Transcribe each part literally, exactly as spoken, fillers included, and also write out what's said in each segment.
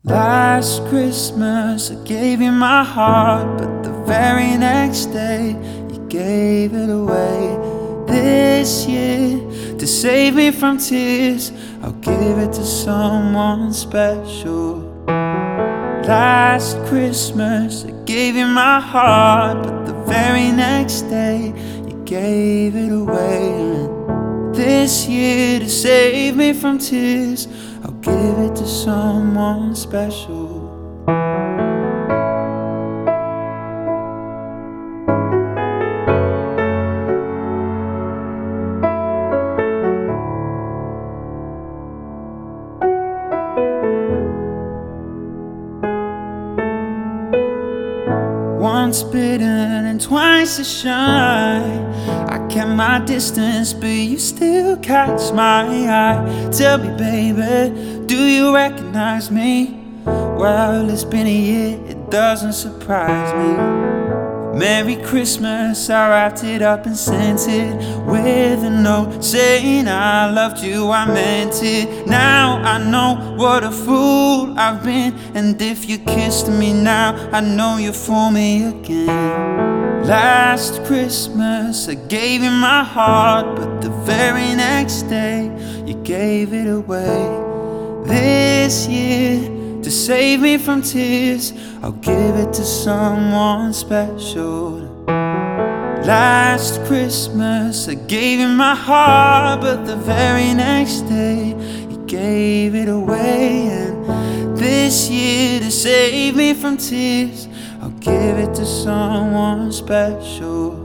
Last Christmas I gave you my heart, but the very next day you gave it away. This year, to save me from tears, I'll give it to someone special. Last Christmas I gave you my heart, but the very next day you gave it away. And this year, to save me from tears, I'll give it to someone special. Once bitten and twice as shy, I kept my distance, but you still catch my eye. Tell me, baby, do you recognize me? Well, it's been a year, it doesn't surprise me. Merry Christmas, I wrapped it up and sent it with a note saying I loved you, I meant it. Now I know what a fool I've been, and if you kissed me now, I know you're for me again. Last Christmas I gave you my heart, but the very next day you gave it away. This year, to save me from tears, I'll give it to someone special. Last Christmas I gave you my heart, but the very next day you gave it away. And this year, to save me from tears, I'll give it to someone special.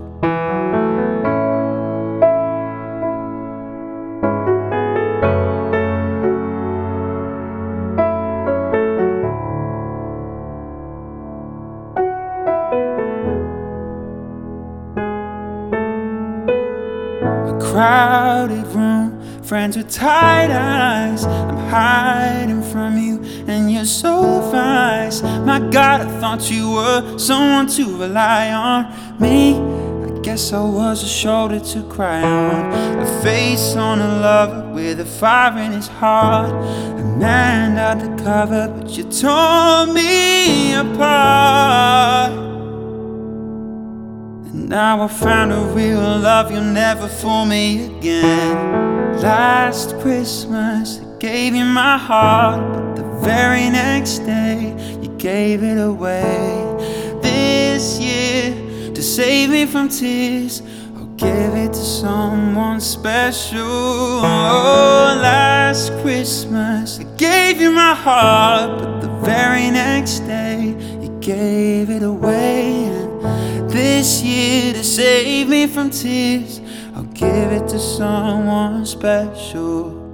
Crowded room, friends with tight eyes. I'm hiding from you and you're so vice. My God, I thought you were someone to rely on. Me, I guess I was a shoulder to cry on, a face on a lover with a fire in his heart, a man undercover, but you tore me apart. Now I found a real love, you'll never fool me again. Last Christmas I gave you my heart, but the very next day you gave it away. This year, to save me from tears, I'll give it to someone special. Oh, last Christmas I gave you my heart, but the very next day you gave it away. And this year, to save me from tears, I'll give it to someone special.